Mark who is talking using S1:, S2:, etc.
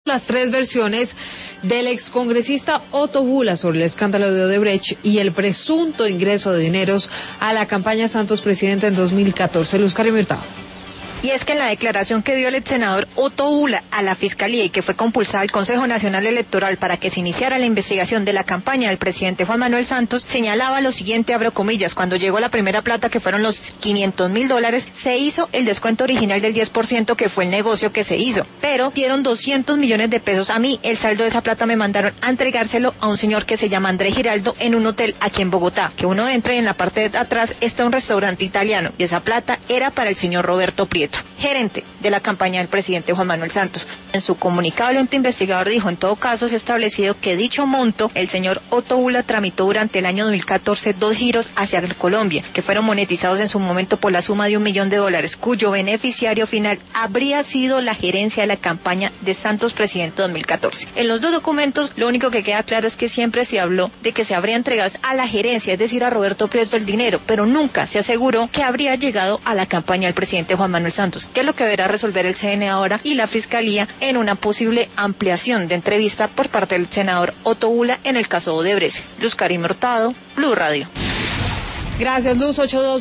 S1: Las tres versiones del excongresista Otto Bula sobre el escándalo de Odebrecht y el presunto ingreso de dineros a la campaña Santos Presidente en 2014. Luz Karen Hurtado.
S2: Y es que en la declaración que dio el ex senador Otto Bula a la Fiscalía y que fue compulsada al Consejo Nacional Electoral para que se iniciara la investigación de la campaña del presidente Juan Manuel Santos, señalaba lo siguiente, abro comillas: cuando llegó la primera plata, que fueron los $500.000, se hizo el descuento original del 10%, que fue el negocio que se hizo, pero dieron 200 millones de pesos a mí. El saldo de esa plata me mandaron a entregárselo a un señor que se llama Andrés Giraldo en un hotel aquí en Bogotá, que uno entra y en la parte de atrás está un restaurante italiano, y esa plata era para el señor Roberto Prieto, gerente de la campaña del presidente Juan Manuel Santos. En su comunicado, el ente investigador dijo: en todo caso, se ha establecido que dicho monto, el señor Otto Bula tramitó durante el año 2014 2 giros hacia Colombia, que fueron monetizados en su momento por la suma de $1 millón, cuyo beneficiario final habría sido la gerencia de la campaña de Santos Presidente 2014. En los dos documentos, lo único que queda claro es que siempre se habló de que se habría entregado a la gerencia, es decir, a Roberto Prieto, el dinero, pero nunca se aseguró que habría llegado a la campaña del presidente Juan Manuel Santos, que es lo que deberá resolver el CNE ahora y la Fiscalía en una posible ampliación de entrevista por parte del senador Otto Bula en el caso de Odebrecht. Luz Karen Hurtado, Blue Radio.
S1: Gracias, Luz. 8:02.